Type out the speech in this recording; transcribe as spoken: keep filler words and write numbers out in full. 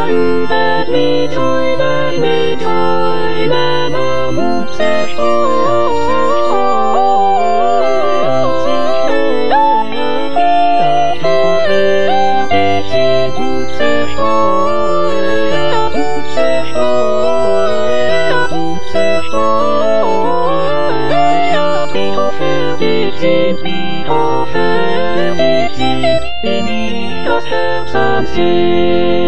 let me try, let me try, let me move, say, Beneath us, have some sea.